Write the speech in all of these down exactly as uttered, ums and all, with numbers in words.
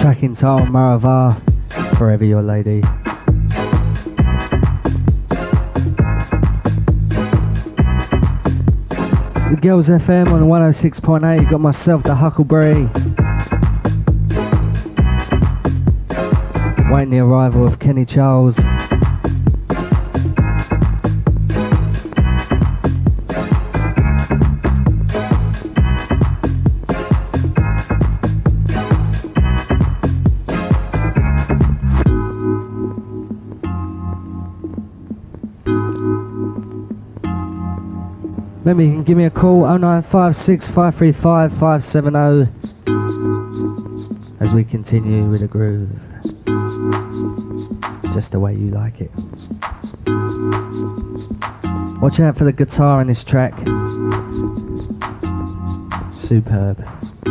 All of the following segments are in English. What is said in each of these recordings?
Track entitled Maravar, Forever Your Lady. The Girls F M on one oh six point eight, you got myself, the Huckleberry. Waiting the arrival of Kenny Charles. Remember, you can give me a call, oh nine five six, five three five, five seven oh, as we continue with the groove, just the way you like it. Watch out for the guitar in this track. Superb.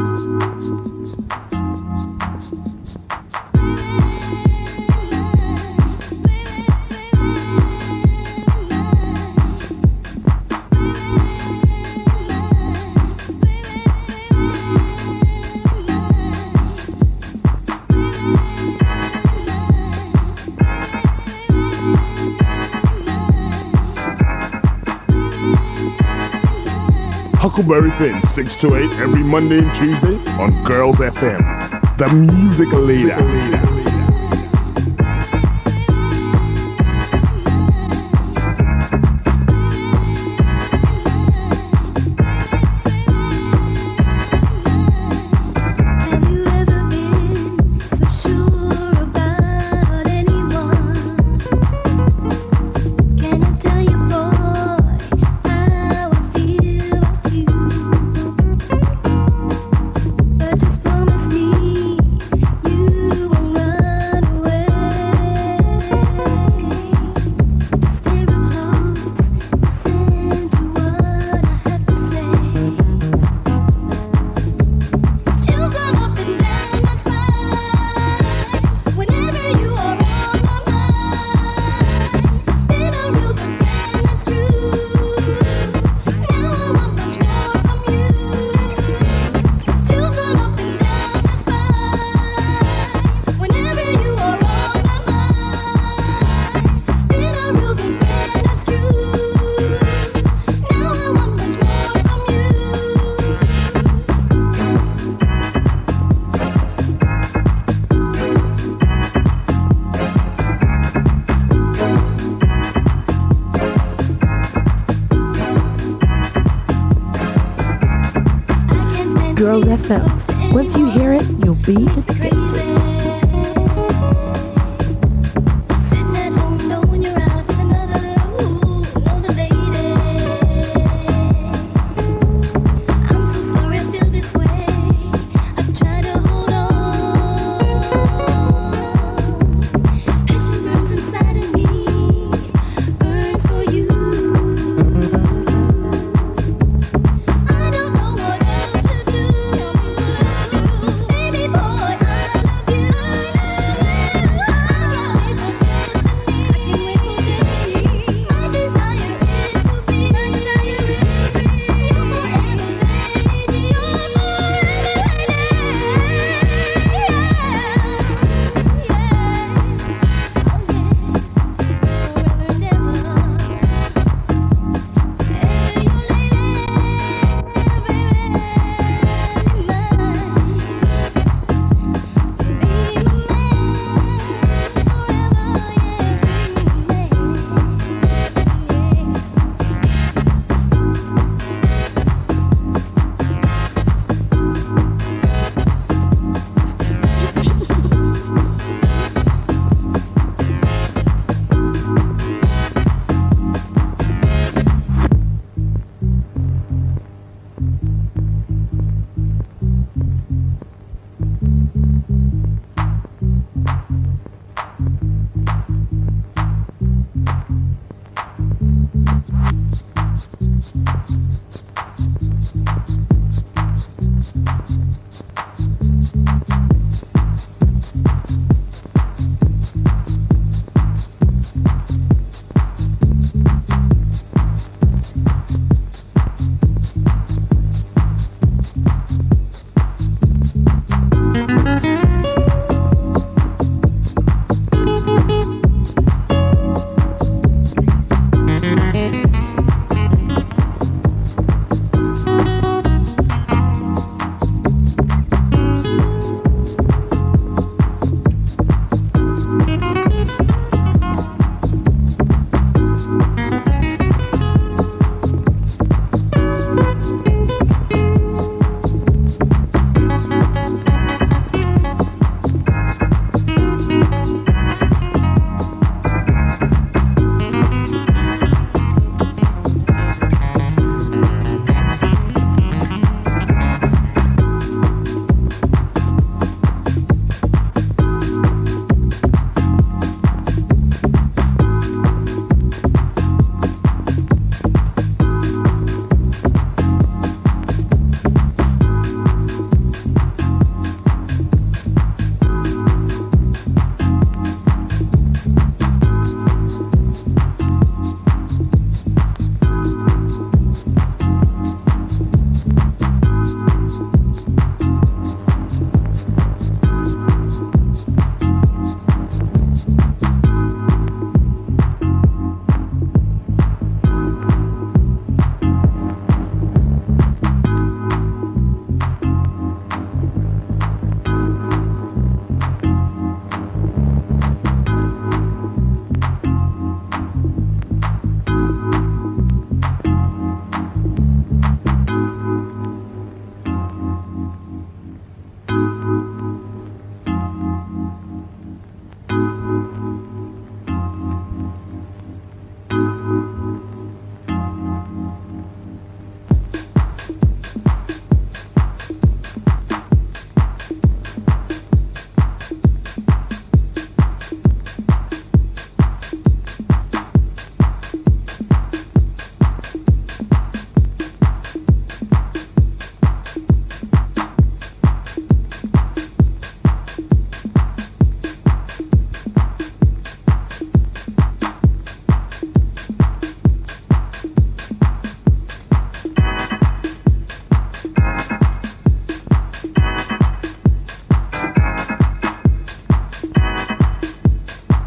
Huckleberry Finn, six to eight every Monday and Tuesday on Girls F M. The music leader. Girls F M. Once you hear it, you'll be addicted. Baby boy, I love you.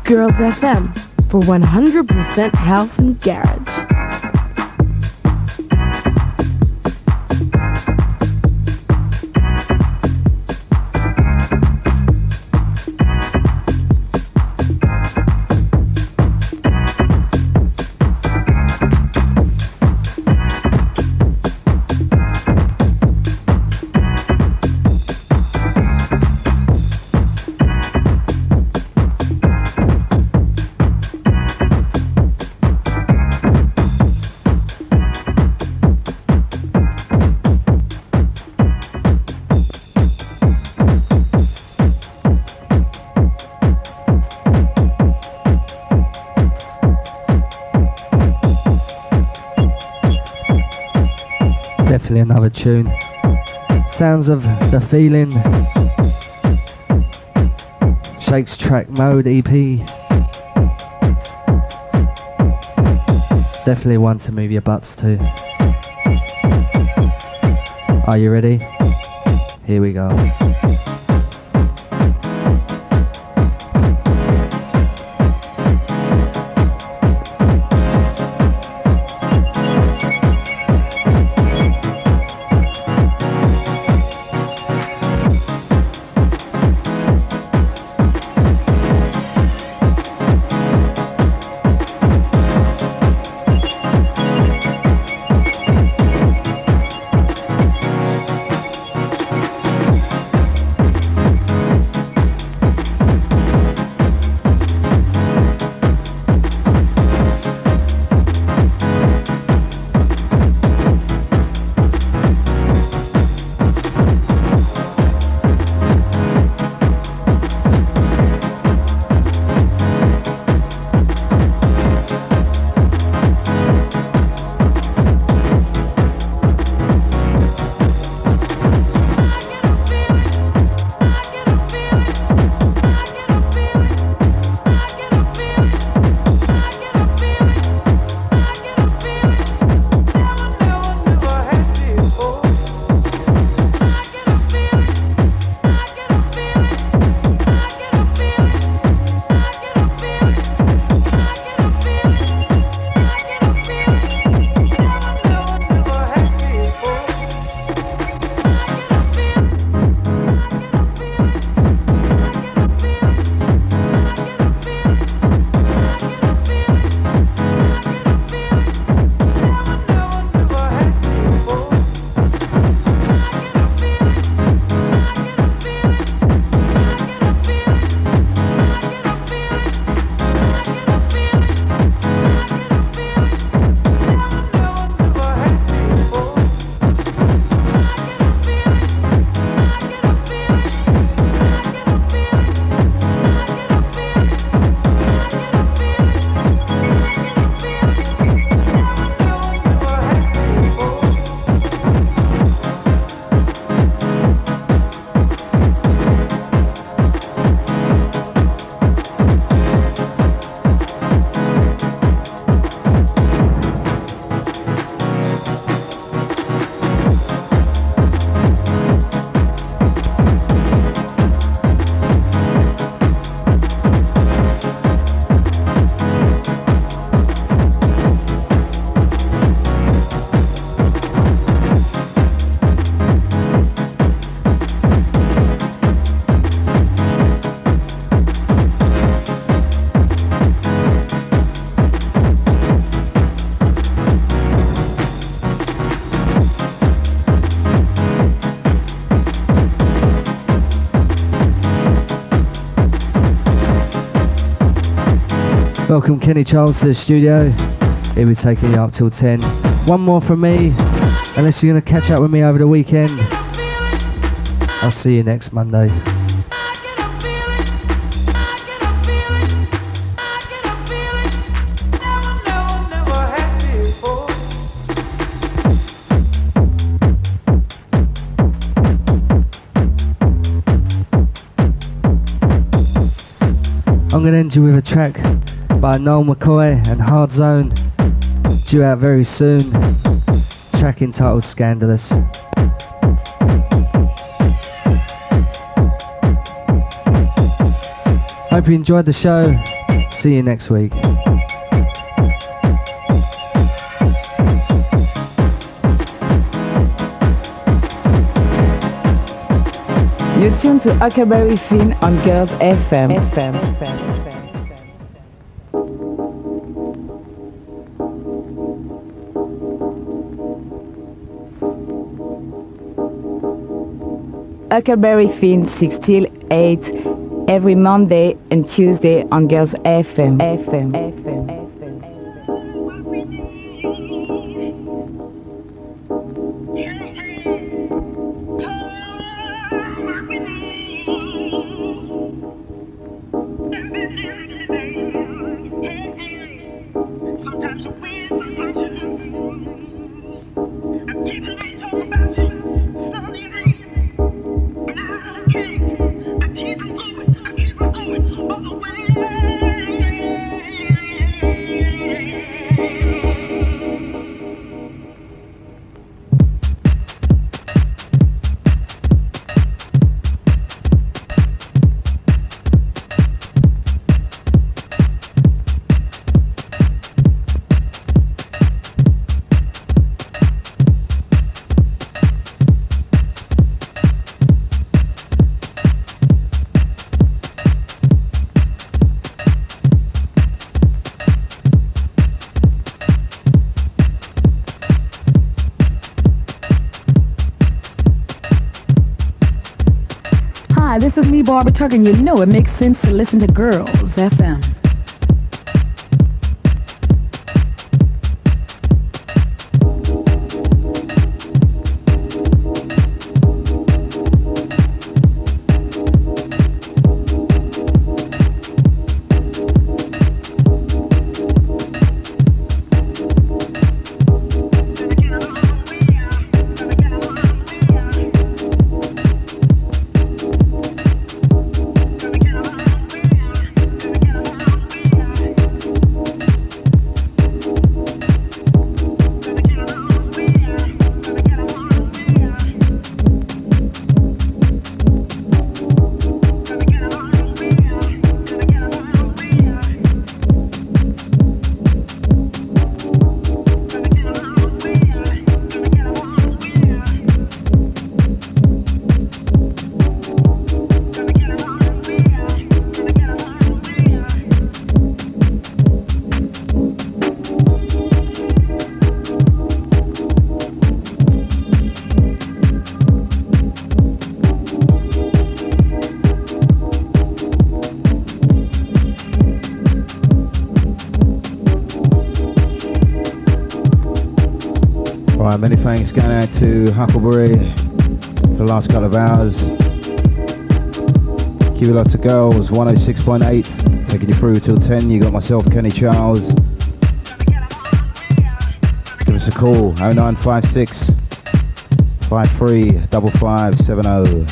Girls F M for one hundred percent house and garage. Another tune. Sounds of the Feeling. Shakes Track Mode E P. Definitely one to move your butts to. Are you ready? Here we go. Welcome Kenny Charles to the studio. He'll be taking you up till ten. One more from me, unless you're going to catch up with me over the weekend. I'll see you next Monday. I'm going to end you with a track by Noel McCoy and Hard Zone, due out very soon. Track entitled Scandalous. Hope you enjoyed the show. see you next week. You're tuned to Huckleberry Finn on Girls F M. F M. F M. Huckleberry Finn six till eight every Monday and Tuesday on Girls F M. F M. F M. Hi, this is me, Barbara Tucker, and you know it makes sense to listen to Girls F M. Many thanks going out to Huckleberry for the last couple of hours. Keep it up to Girls, one oh six point eight, taking you through till ten. You got myself, Kenny Charles. Give us a call, oh nine five six, five three five five seven oh.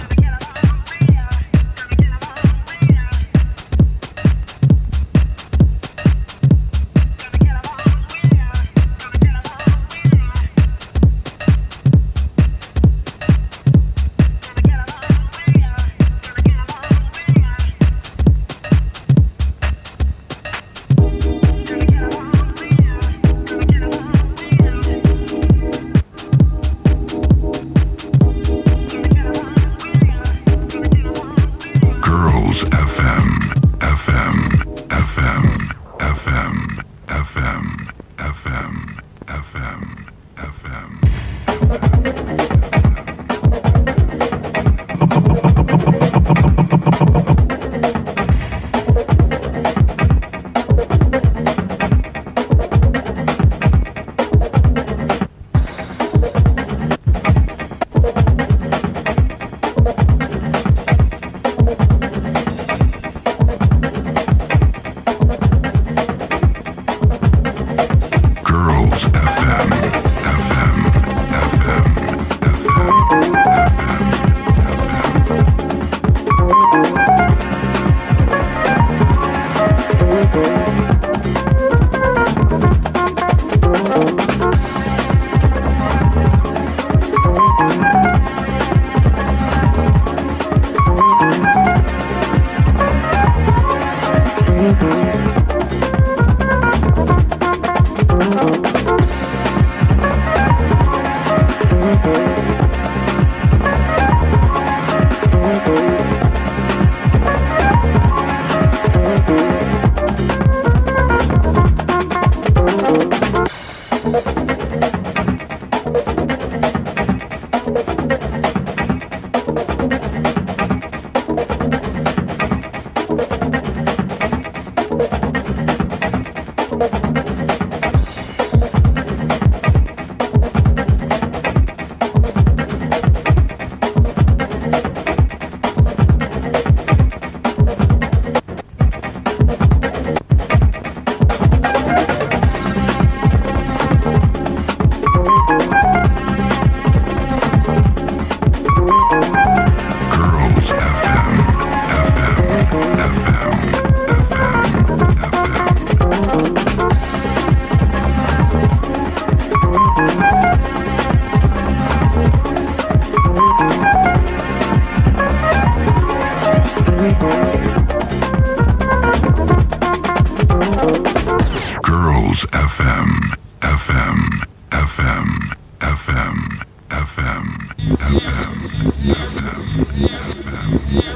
Girls F M, F M, F M, F M, F M, F M, F M, F M,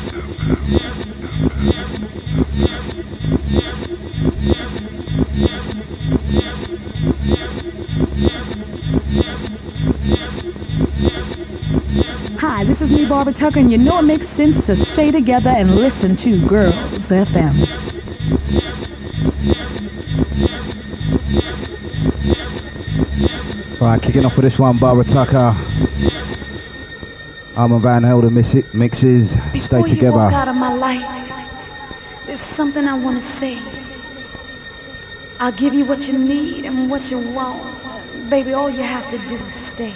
Hi, this is me, Barbara Tucker, and you know it makes sense to stay together and listen to Girls F M. Right, kicking off with this one, Barbara Tucker. Armand Van Helden mix- mixes. Stay Before together. you walk out of my life, there's something I want to say. I'll give you what you need and what you want. Baby, all you have to do is stay.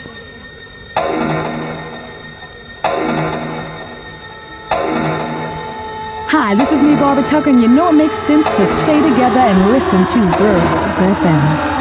Hi, this is me, Barbara Tucker, and you know it makes sense to stay together and listen to Girls F M.